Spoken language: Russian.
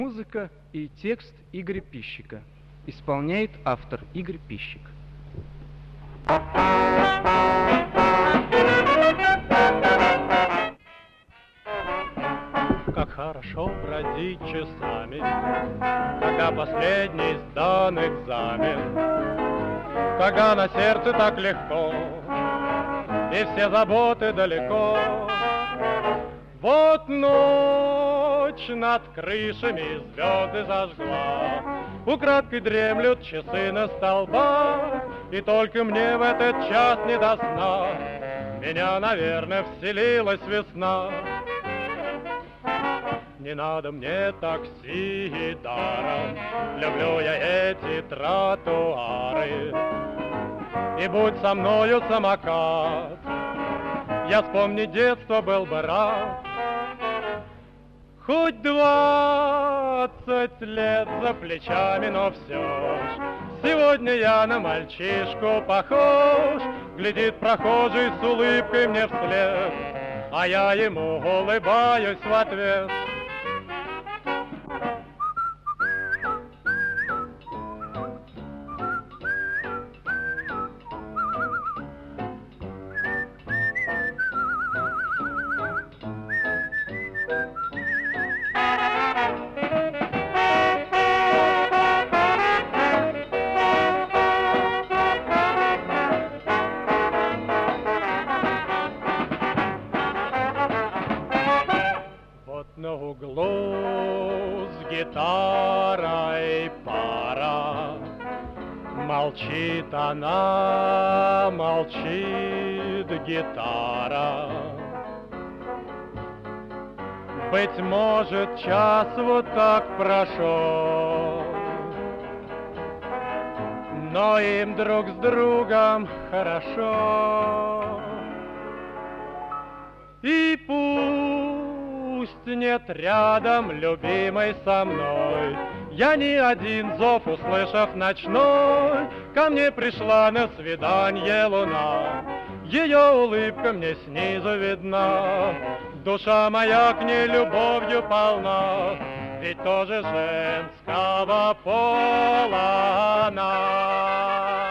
Музыка и текст Игоря Пищика. Исполняет автор Игорь Пищик. Как хорошо бродить часами, когда последний сдан экзамен, когда на сердце так легко, и все заботы далеко. Вот ночь над крышами звезды зажгла, украдкой дремлют часы на столбах, и только мне в этот час не до сна, меня, наверное, вселилась весна. Не надо мне такси и даром, люблю я эти тротуары. И будь со мною самокат, я вспомнить детство был бы рад. Хоть 20 лет за плечами, но все ж сегодня я на мальчишку похож. Глядит прохожий с улыбкой мне вслед, а я ему улыбаюсь в ответ. На углу с гитарой пара, молчит она, молчит гитара. Быть может, час вот так прошел, но им друг с другом хорошо. И пусть нет рядом любимой со мной, я ни один зов, услышав ночной, ко мне пришла на свиданье луна. Ее улыбка мне снизу видна, душа моя к ней любовью полна, ведь тоже женского пола она.